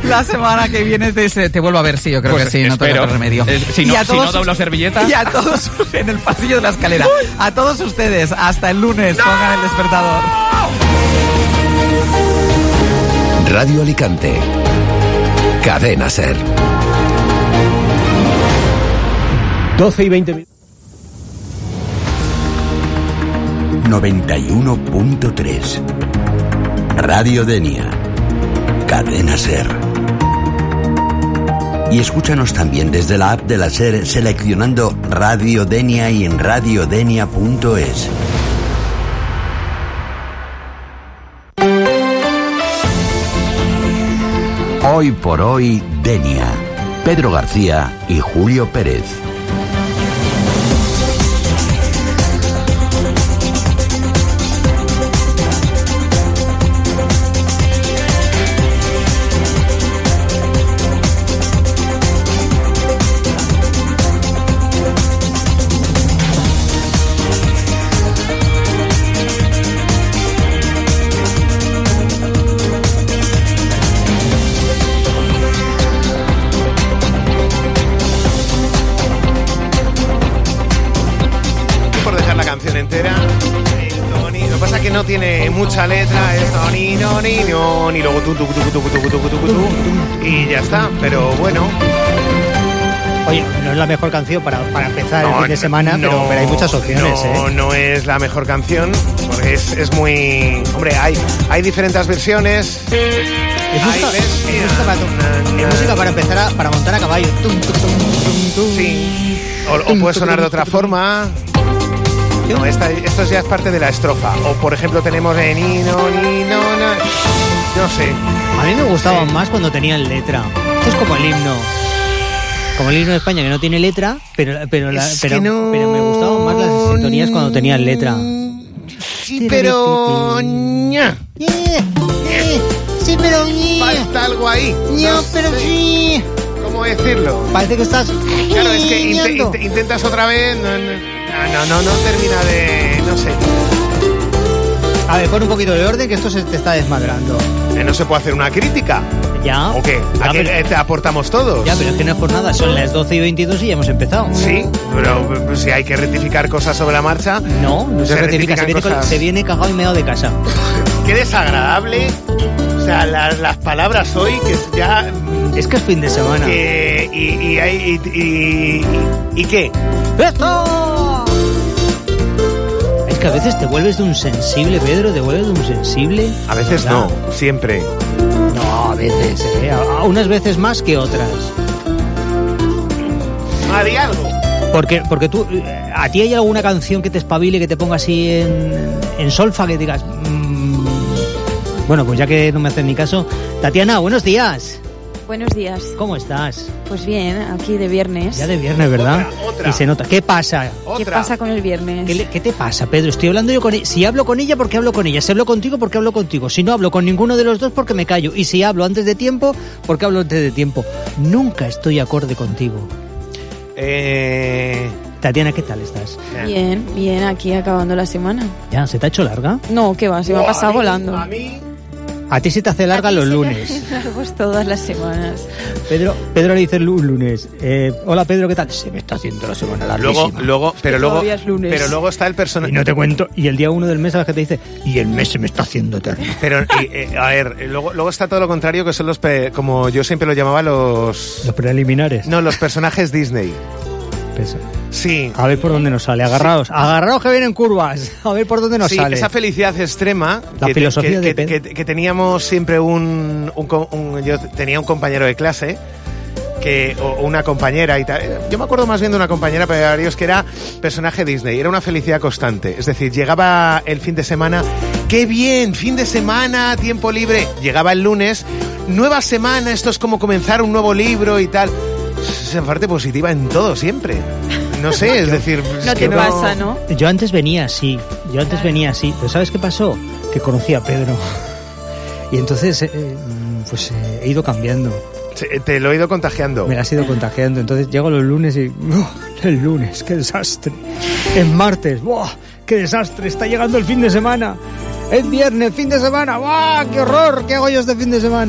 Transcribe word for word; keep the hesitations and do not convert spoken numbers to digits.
La semana que viene te, te vuelvo a ver, sí, yo creo pues que sí, no tengo remedio. Eh, si, no, y a todos, si no doblo servilleta. Y a todos en el pasillo de la escalera. A todos ustedes, hasta el lunes, ¡no! Pongan el despertador. Radio Alicante. Cadena SER. doce y veinte minutos. noventa y uno punto tres. Radio Denia. Cadena SER. Y escúchanos también desde la app de la SER seleccionando Radio Denia y en radiodenia punto es. Hoy por hoy, Denia. Pedro García y Julio Pérez. No tiene mucha letra, esto ni no ni no ni luego tu tu tu tu tu tu tu tu tu y ya está, pero bueno. Oye, no es la mejor canción para, para empezar no, el fin de semana, no, pero, pero hay muchas opciones, no, ¿eh? No es la mejor canción, porque es, es muy... Hombre, hay, hay diferentes versiones. Es música, es música, para, es música para empezar a, para montar a caballo. Tum, tum, tum, tum, tum. Sí. O, o puede sonar de otra forma. No, esta, esto ya es parte de la estrofa. O, por ejemplo, tenemos en ni, no, ni, no, no. No sé. A mí me gustaban sí. más cuando tenían letra. Esto es como el himno. Como el himno de España, que no tiene letra, pero pero, la, pero, no... pero me gustaban más las sintonías cuando tenían letra. Sí, pero... ña. Sí, pero... ña. Falta algo ahí. No, no pero sé. Sí. ¿Cómo decirlo? Parece que estás... Claro, es que int- int- intentas otra vez... No, no. No, no, no termina de... no sé. A ver, pon un poquito de orden que esto se te está desmadrando. ¿Que no se puede hacer una crítica? ¿Ya? ¿O qué? ¿A qué pero... te aportamos todos? Ya, pero es que no es por nada, son las doce y veintidós y ya hemos empezado. Sí, pero si hay que rectificar cosas sobre la marcha... No, no se, se rectifica, se viene, cosas... se viene cagado y meado de casa. Qué desagradable. O sea, las, las palabras hoy que ya... Es que es fin de semana. Que, y, y, hay, y, y, y, ¿Y qué? ¡Esto! Es que a veces te vuelves de un sensible, Pedro, te vuelves de un sensible. A veces no, siempre. No, a veces, ¿eh? A unas veces más que otras. Ah, di algo. Porque, porque tú, ¿a ti hay alguna canción que te espabile, que te ponga así en, en solfa, que digas... Mmm, bueno, pues ya que no me hacen ni caso. Tatiana, buenos días. Buenos días. ¿Cómo estás? Pues bien, aquí de viernes. Ya de viernes, ¿verdad? Otra, otra. Y se nota. ¿Qué pasa? ¿Qué Otra. pasa con el viernes? ¿Qué, le, ¿Qué te pasa, Pedro? Estoy hablando yo con ella. Si hablo con ella, ¿por qué hablo con ella? Si hablo contigo, ¿por qué hablo contigo? Si no hablo con ninguno de los dos, porque me callo. Y si hablo antes de tiempo, ¿por qué hablo antes de tiempo? Nunca estoy acorde contigo. Eh... Tatiana, ¿qué tal estás? Bien, bien, aquí acabando la semana. ¿Ya? ¿Se te ha hecho larga? No, ¿qué va? Se me ha pasado volando. A mí... A ti se te hace larga los lunes. Largos todas las semanas. Pedro, Pedro le dice el lunes. Eh, hola Pedro, ¿qué tal? Se me está haciendo la semana larguísima. Luego, luego, pero luego, es lunes. pero luego está el personaje. Y no te cuento. Y el día uno del mes, ¿sabes qué te dice? Y el mes se me está haciendo eterno. Pero, y, eh, a ver, luego, luego está todo lo contrario, que son los, pe- como yo siempre lo llamaba, los... Los preliminares. No, los personajes Disney. Pesa. Sí. A ver por dónde nos sale. Agarraos. Sí. Agarraos que vienen curvas. A ver por dónde nos sí, sale. Esa felicidad extrema. La que, filosofía que, de que, que, que teníamos siempre un, un, un... Yo tenía un compañero de clase... que o una compañera y tal. Yo me acuerdo más bien de una compañera, pero varios, que era personaje Disney. Era una felicidad constante. Es decir, llegaba el fin de semana. ¡Qué bien! Fin de semana, tiempo libre. Llegaba el lunes. Nueva semana, esto es como comenzar un nuevo libro y tal. Esa parte positiva en todo, siempre. No sé, es decir... No te pasa, ¿no? Yo antes venía así. Yo antes venía así. Pero ¿sabes qué pasó? Que conocí a Pedro. Y entonces, eh, pues eh, he ido cambiando. Te lo he ido contagiando. Me lo has ido contagiando. Entonces llego los lunes y... ¡Oh, el lunes! ¡Qué desastre! Es martes. ¡Buah! ¡Qué desastre! Está llegando el fin de semana. Es viernes, fin de semana. ¡Buah! ¡Qué horror! ¿Qué hago yo este fin de semana?